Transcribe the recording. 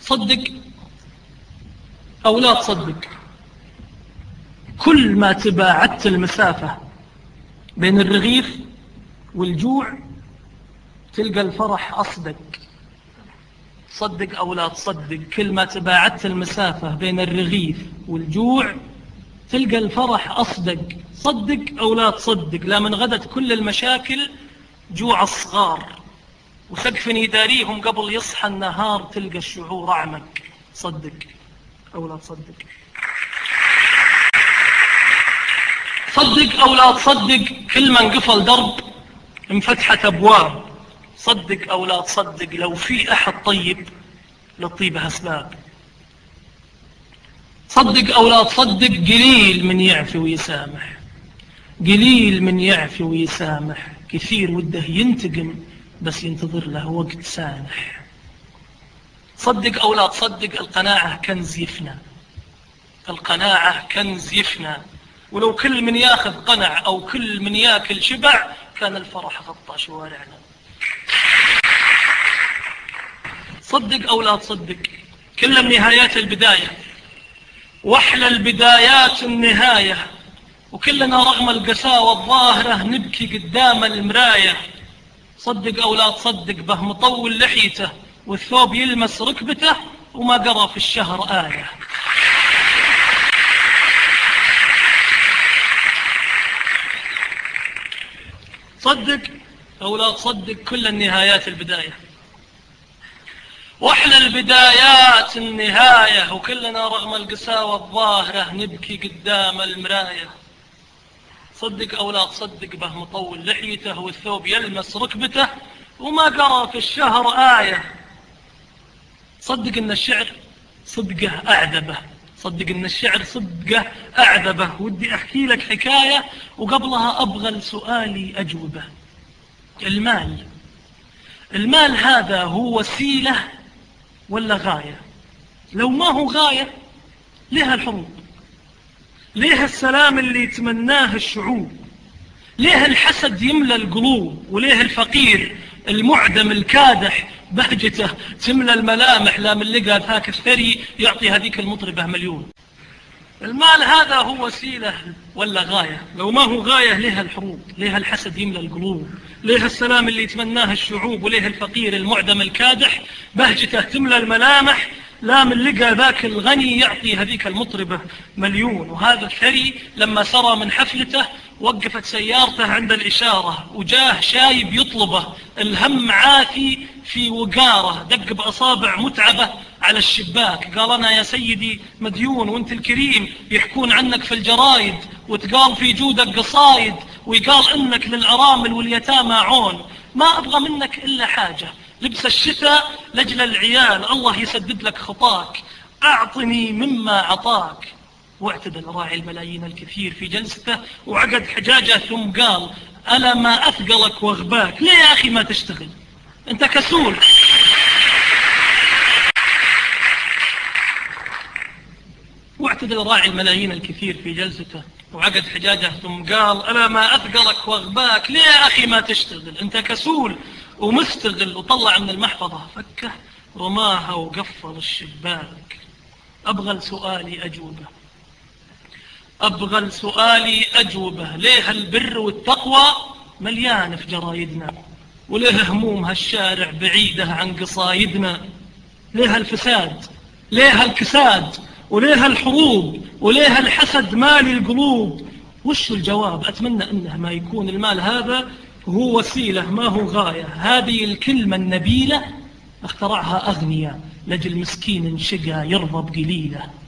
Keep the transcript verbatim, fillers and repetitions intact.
صدق أو لا تصدق، كل ما تباعدت المسافة بين الرغيف والجوع تلقى الفرح أصدق. صدق أو لا تصدق، كل ما تباعدت المسافة بين الرغيف والجوع تلقى الفرح أصدق. صدق أو لا تصدق، لا من غدت كل المشاكل جوع الصغار، وسقف يداريهم قبل يصحى النهار تلقى الشعور أعمق. صدق أو لا تصدق. صدق أو لا تصدق، كل ما انقفل درب انفتحت أبواب. صدق أو لا تصدق، لو في أحد طيب للطيبة أسباب. صدق أو لا تصدق، قليل من يعفي ويسامح، قليل من يعفي ويسامح، كثير وده ينتقم بس ينتظر له وقت سانح. صدق أو لا تصدق، القناعة كنز يفنى، القناعة كنز يفنى، ولو كل من ياخذ قنع أو كل من ياكل شبع كان الفرح غطى شوارعنا. صدق أو لا تصدق، كل من نهايات البداية، وأحلى البدايات النهاية، وكلنا رغم القساوة الظاهرة نبكي قدام المراية. صدق أو لا تصدق، به مطول لحيته والثوب يلمس ركبته وما قرأ في الشهر آية. صدق أو لا تصدق، كل النهايات البداية، وأحلى البدايات النهاية، وكلنا رغم القساوة الظاهرة نبكي قدام المراية. صدق أو لا تصدق، به مطول لحيته والثوب يلمس ركبته وما قرأ في الشهر آية. صدق إن الشعر صدقه أعذبه، صدق إن الشعر صدقه أعذبه. ودي أحكي لك حكاية وقبلها أبغى سؤالي أجوبه. المال، المال هذا هو وسيلة ولا غاية؟ لو ما هو غاية ليه الحروب؟ ليه السلام اللي يتمناه الشعوب؟ ليه الحسد يملى القلوب؟ وليه الفقير المعدم الكادح بهجته تملى الملامح؟ لا من لقى ذاك الثري يعطي هذيك المطربة مليون. المال هذا هو وسيلة ولا غاية؟ لو ما هو غاية ليه الحروب؟ ليه الحسد يملى القلوب؟ ليه السلام اللي يتمناه الشعوب؟ وليه الفقير المعدم الكادح بهجته تملى الملامح؟ لا من لقى ذاك الغني يعطي هذيك المطربة مليون. وهذا الثري لما سرى من حفلته وقفت سيارته عند الإشارة، وجاه شايب يطلبه، الهم عاثي في وقاره، دق بأصابع متعبة على الشباك، قال أنا يا سيدي مديون وانت الكريم، يحكون عنك في الجرايد وتقال في جودك قصايد، ويقال انك للأرامل واليتامى عون، ما أبغى منك إلا حاجة، لبس الشتاء لجل العيال، الله يسدد لك خطاك، أعطني مما عطاك. واعتدل راعي الملايين الكثير في جلسته وعقد حجاجه ثم قال ألا ما أثقلك واغباك؟ ليه يا أخي ما تشتغل؟ أنت كسول. واعتدل راعي الملايين الكثير في جلسته وعقد حجاجه ثم قال ألا ما أثقلك واغباك؟ ليه يا أخي ما تشتغل؟ أنت كسول ومستغل. وطلع من المحفظة فكه رماها وقفل الشباك. أبغى سؤالي أجوبه، أبغى سؤالي أجوبه. ليه البر والتقوى مليان في جرايدنا؟ وليه هموم هالشارع بعيدة عن قصايدنا؟ ليه الفساد؟ ليه الكساد؟ وليه الحروب؟ وليه الحسد مالي القلوب؟ وش الجواب؟ أتمنى أنه ما يكون المال هذا هو وسيلة ما هو غاية. هذه الكلمة النبيلة اخترعها أغنياء لجل مسكين شقى يرضى بقليله.